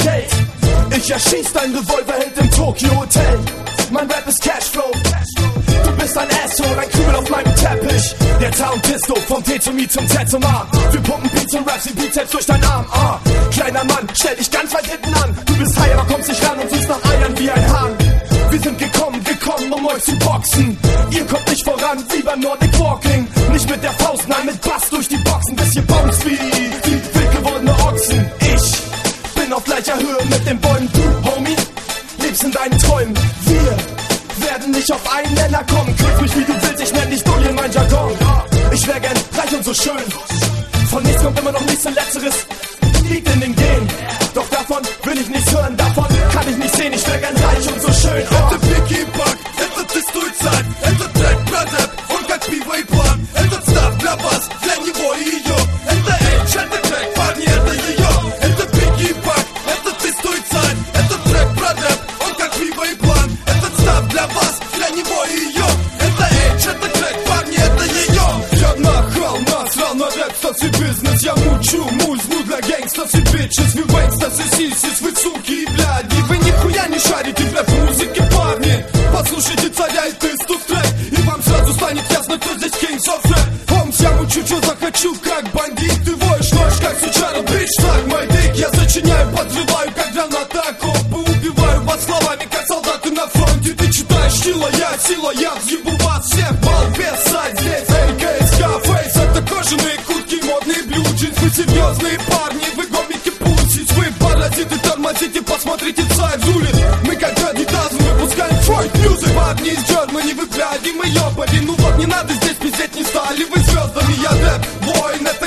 Geld. Ich erschieß dein Revolverheld im Tokyo Hotel. Mein Rap ist Cashflow. Du bist ein Asshole, ein Krümel auf meinem Teppich. Der Town Pisto, vom T zum I zum Z zum A. Wir pumpen Beats und Raps wie Bizeps durch deinen Arm. Kleiner Mann, stell dich ganz weit hinten an. Du bist high, aber kommst nicht ran und siehst nach Eiern wie ein Hahn. Wir sind gekommen, um euch zu boxen. Ihr kommt nicht voran, wie beim Nordic Walking. Nicht mit der Faust, nein, mit Bass durch die Boxen, bis ihr bounce wie wild gewordene Ochsen. Ich bin auf gleicher Höhe mit den Bäumen. Du, Homie, lebst in deinen Träumen. Wir werden nicht auf einen Nenner kommen. Grüß mich wie du willst, ich nenn dich Dulli in mein Jargon. Ich wär gern reich und so schön. Von nichts kommt immer noch nichts und Letzteres liegt in den Genen. Doch davon will ich nichts hören, davon kann ich nicht sehen. Ich wär gern reich und so schön. Это Пики Пак, это тестуй царь, это трек про рэп, он как пиво и план. Этот став для вас, для него и ее. Это H, это трек, парни, это ее. Это Пики Пак, это тестуй царь, это трек про рэп, он как пиво и план. Этот став для вас, для него и ее. Это H, это трек, парни, это ее. Я нахал, насрал на рэп, стаси бизнес. Я мучу музну для гангстов и bitches. Вы вейнстас и сисис, вы суки и бляди. Вы нихуя не шарите в рэп-музыке, парни. Послушайте царя и тесту трек, и вам сразу станет ясно, кто здесь Kings of Rap. Хомс, я мучу, что захочу, как бандит. Ты воешь нож, как сучара, бич, так мой дик. Я сочиняю, подрываю, как граната окопы. Убиваю вас словами, как солдаты на фронте. Ты читаешь сила, я взъебу вас всех. Балбес, сайт здесь, АКС, Фейс. Это кожаные куртки, модные блюджинс. Вы серьезные парни, вы гомики пульсить. Вы паразиты, тормозите, посмотрите сайт улиц. Мы как адидазы выпускаем Фройд Мьюзик. Парни из Германии, вы бляди, мы ёбали. Ну вот не надо здесь пиздеть, не стали вы звездами. Я рэп, воин, это